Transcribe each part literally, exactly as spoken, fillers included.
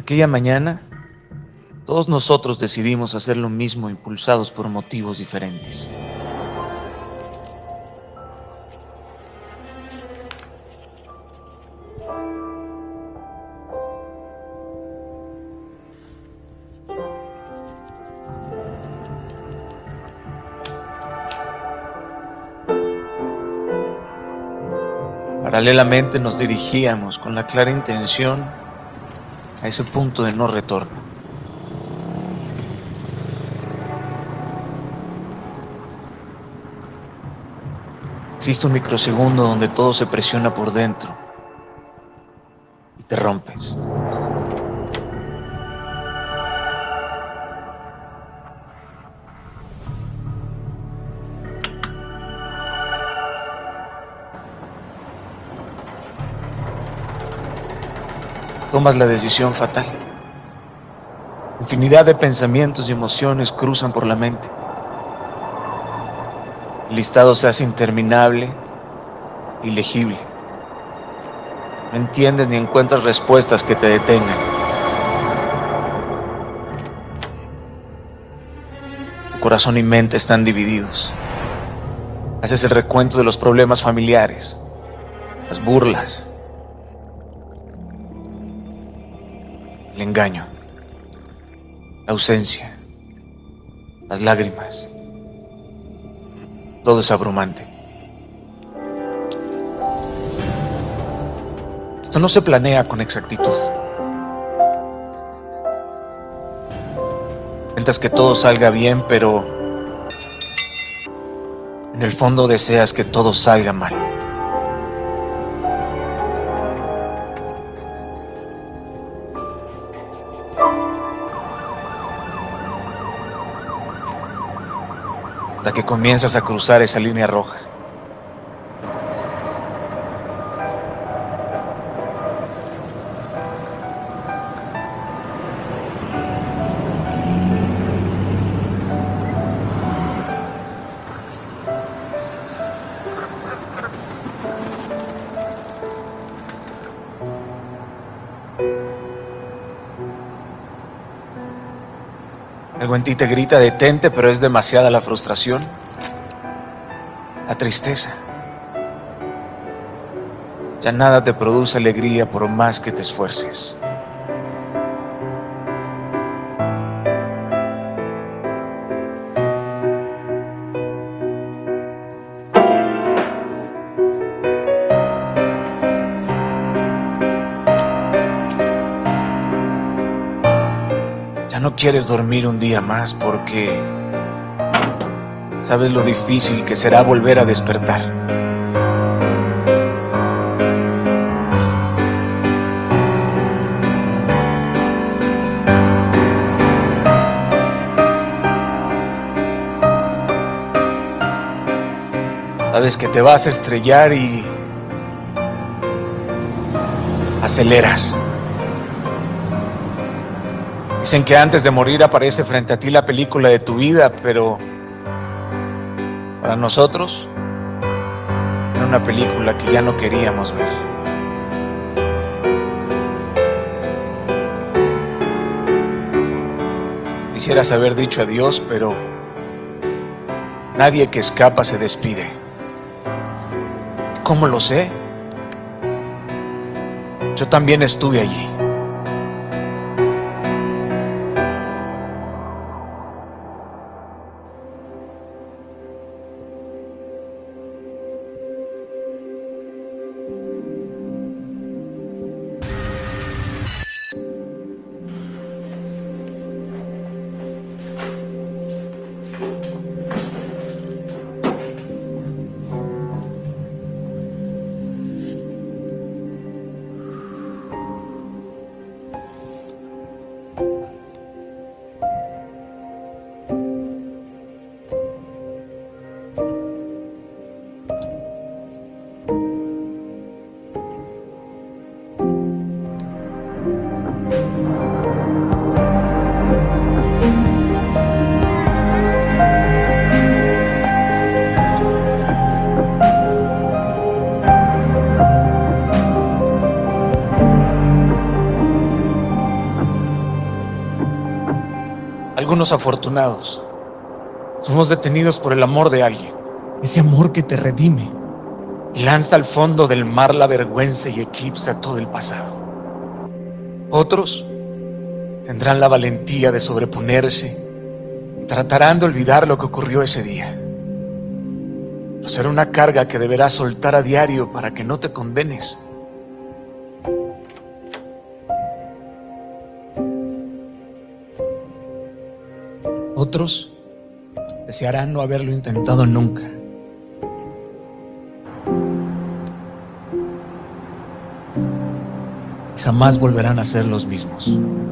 Aquella mañana, todos nosotros decidimos hacer lo mismo, impulsados por motivos diferentes. Paralelamente nos dirigíamos con la clara intención a ese punto de no retorno. Existe un microsegundo donde todo se presiona por dentro y te rompes. Tomas la decisión fatal. Infinidad de pensamientos y emociones cruzan por la mente. El listado se hace interminable, ilegible. No entiendes ni encuentras respuestas que te detengan. Tu corazón y mente están divididos. Haces el recuento de los problemas familiares, las burlas, el engaño, la ausencia, las lágrimas. Todo es abrumante. Esto no se planea con exactitud. Intentas que todo salga bien, pero en el fondo deseas que todo salga mal. Hasta que comienzas a cruzar esa línea roja. Algo en ti te grita detente, pero es demasiada la frustración, la tristeza. Ya nada te produce alegría por más que te esfuerces. Ya no quieres dormir un día más porque sabes lo difícil que será volver a despertar. Sabes que te vas a estrellar y aceleras. Dicen que antes de morir aparece frente a ti la película de tu vida, pero para nosotros era una película que ya no queríamos ver. Quisieras haber dicho adiós, pero nadie que escapa se despide. ¿Cómo lo sé? Yo también estuve allí. algunos afortunados. Somos detenidos por el amor de alguien. Ese amor que te redime. Y lanza al fondo del mar la vergüenza y eclipsa todo el pasado. Otros tendrán la valentía de sobreponerse y tratarán de olvidar lo que ocurrió ese día. No será una carga que deberás soltar a diario para que no te condenes. Otros desearán no haberlo intentado nunca. Y jamás volverán a ser los mismos.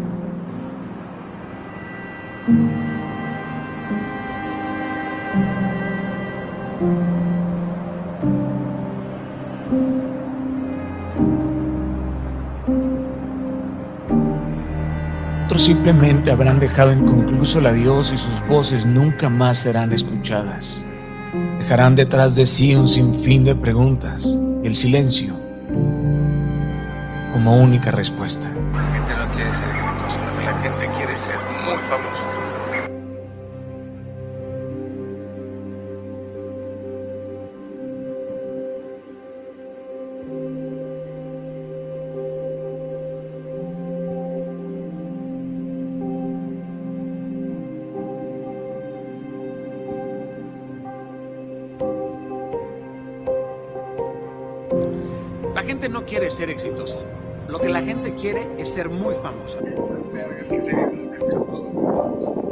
Otros simplemente habrán dejado inconcluso el adiós y sus voces nunca más serán escuchadas. Dejarán detrás de sí un sinfín de preguntas y el silencio como única respuesta. La gente no quiere ser exitosa, la gente quiere ser muy famosa. La gente no quiere ser exitosa. Lo que la gente quiere es ser muy famosa. Verga, es que en serio, lo que